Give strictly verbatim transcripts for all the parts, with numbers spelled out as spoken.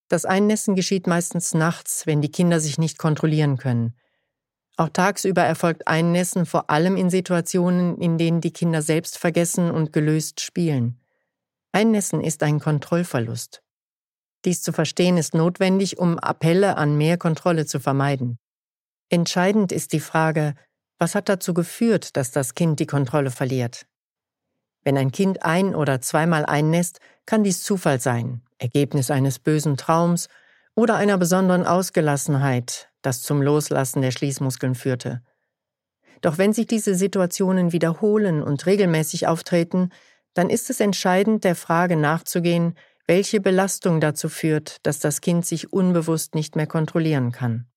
Das Einnässen geschieht meistens nachts, wenn die Kinder sich nicht kontrollieren können. Auch tagsüber erfolgt Einnässen vor allem in Situationen, in denen die Kinder selbst vergessen und gelöst spielen. Einnässen ist ein Kontrollverlust. Dies zu verstehen ist notwendig, um Appelle an mehr Kontrolle zu vermeiden. Entscheidend ist die Frage, was hat dazu geführt, dass das Kind die Kontrolle verliert? Wenn ein Kind ein- oder zweimal einnässt, kann dies Zufall sein, Ergebnis eines bösen Traums oder einer besonderen Ausgelassenheit, das zum Loslassen der Schließmuskeln führte. Doch wenn sich diese Situationen wiederholen und regelmäßig auftreten, dann ist es entscheidend, der Frage nachzugehen, welche Belastung dazu führt, dass das Kind sich unbewusst nicht mehr kontrollieren kann.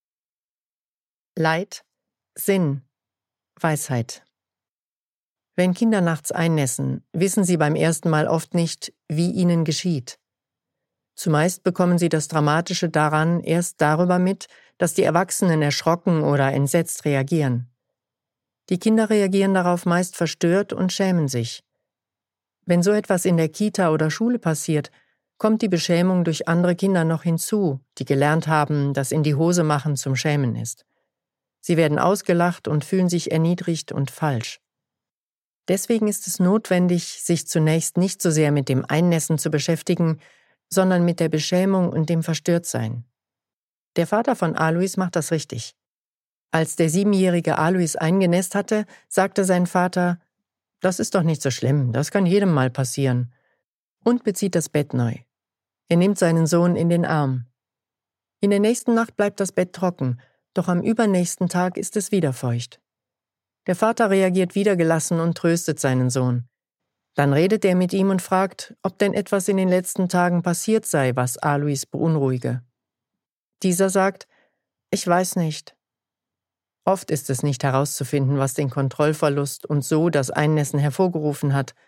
Leid, Sinn, Weisheit. Wenn Kinder nachts einnässen, wissen sie beim ersten Mal oft nicht, wie ihnen geschieht. Zumeist bekommen sie das Dramatische daran erst darüber mit, dass die Erwachsenen erschrocken oder entsetzt reagieren. Die Kinder reagieren darauf meist verstört und schämen sich. Wenn so etwas in der Kita oder Schule passiert, kommt die Beschämung durch andere Kinder noch hinzu, die gelernt haben, dass in die Hose machen zum Schämen ist. Sie werden ausgelacht und fühlen sich erniedrigt und falsch. Deswegen ist es notwendig, sich zunächst nicht so sehr mit dem Einnässen zu beschäftigen, sondern mit der Beschämung und dem Verstörtsein. Der Vater von Alois macht das richtig. Als der siebenjährige Alois eingenässt hatte, sagte sein Vater, »Das ist doch nicht so schlimm, das kann jedem mal passieren«, und bezieht das Bett neu. Er nimmt seinen Sohn in den Arm. In der nächsten Nacht bleibt das Bett trocken, doch am übernächsten Tag ist es wieder feucht. Der Vater reagiert wieder gelassen und tröstet seinen Sohn. Dann redet er mit ihm und fragt, ob denn etwas in den letzten Tagen passiert sei, was Alois beunruhige. Dieser sagt, »Ich weiß nicht.« Oft ist es nicht herauszufinden, was den Kontrollverlust und so das Einnässen hervorgerufen hat.